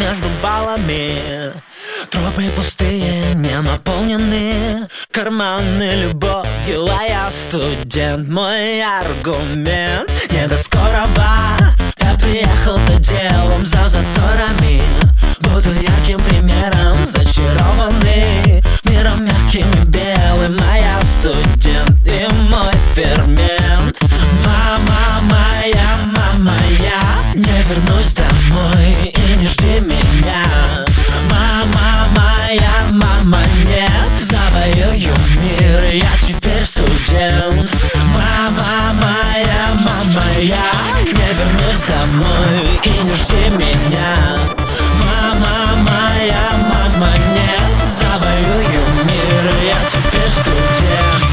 между баллами. Тропы пустые, не наполнены, карманы любовью, а я студент. Мой аргумент: не до скорого. Я приехал за делом, за заторами. Буду ярким примером, зачарованный миром мягким и белым, а я студент и мой фермент. Мама моя, не вернусь домой и не жди меня. Мама, нет, завоюю мир, я теперь студент. Мама моя, не вернусь домой и не жди меня. Мама, нет, завоюю мир, я теперь студент.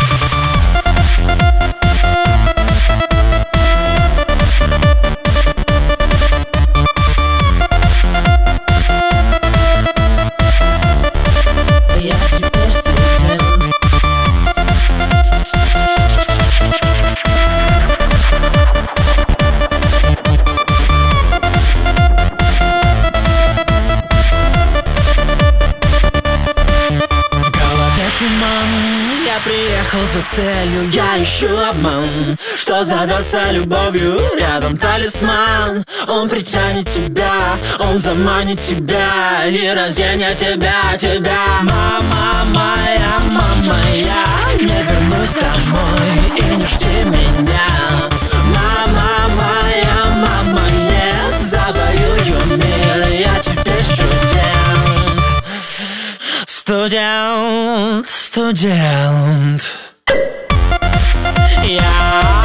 Я приехал за целью, я ищу обман, что зовется любовью, рядом талисман. Он притянет тебя, он заманит тебя и разденет тебя. Мама моя, не вернусь домой и не жди меня. Мама моя, нет, завоюю мир, я теперь студент. Студент. Я